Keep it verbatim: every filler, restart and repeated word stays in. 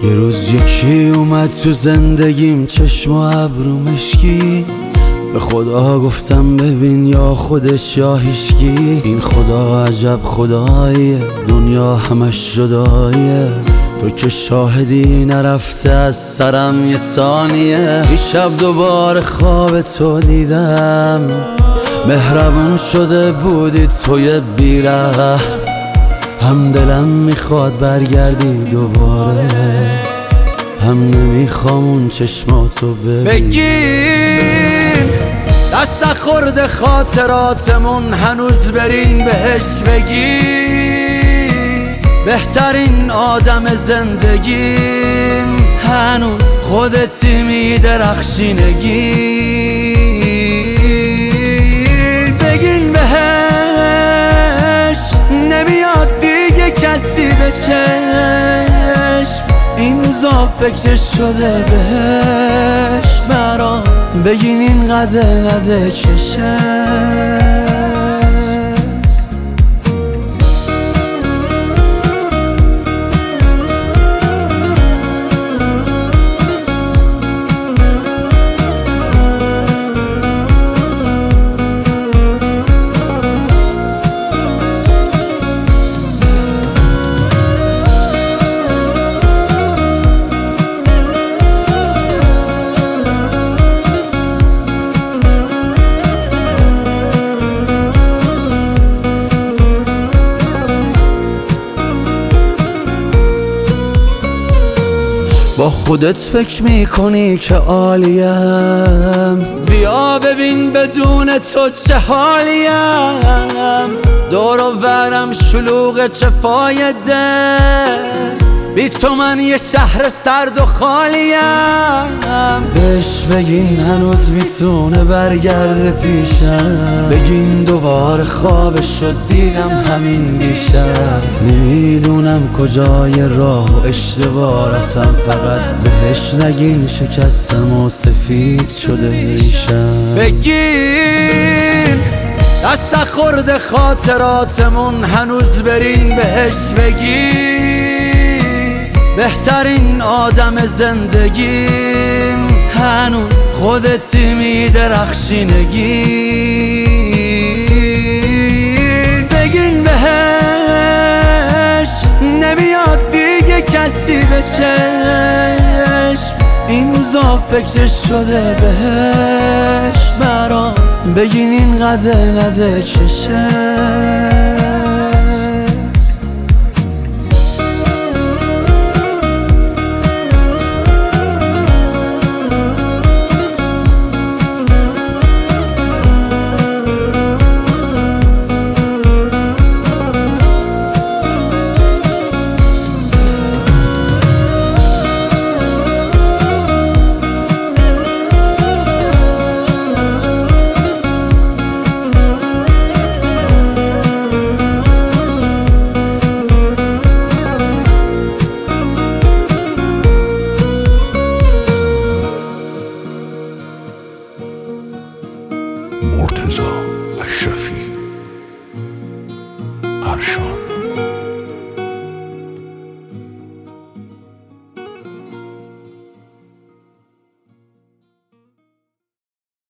یه روز یکی اومد تو زندگیم، چشم و ابرو مشکی. به خدا گفتم ببین یا خودش یا هیچکی. این خدا عجب خداییه، دنیا همش جداییه. تو که شاهدی نرفته از سرم یه ثانیه. دیشب دوباره خواب تو دیدم، مهربون شده بودی توی بیره. هم دلم میخواد برگردی دوباره، هم نمیخوام اون چشماتو ببینم. بگیم دست خورده خاطراتمون، هنوز بریم بهش. بگی بهترین آدم زندگیم، هنوز خودتی میدرخشینگی. بگین بهش نمیاد دیگه کسی به چشم، این روزا فکرش شده بهش برام. بگین این قدر نده چشم. با خودت فکر میکنی که عالیم، بیا ببین بدون تو چه حالیم. دور و برم شلوغ چه فایده، بی تو من یه شهر سرد و خالیم. بهش بگین هنوز میتونه برگرده پیشم. بگین دوباره خوابش شد دیدم همین دیشب. نمیدونم کجای راه و اشتباه رفتم، فقط بهش نگین شکستم و سفید شده ریشم. بگین دست خورده خاطراتمون، هنوز بریم بهش. بگی بهترین آدم زندگیم، هنوز خودتی میدرخشینگی. بگین بهش نمیاد دیگه کسی به چشم، این روزا فکرش شده بهش برام. بگین این قدر نده چشم.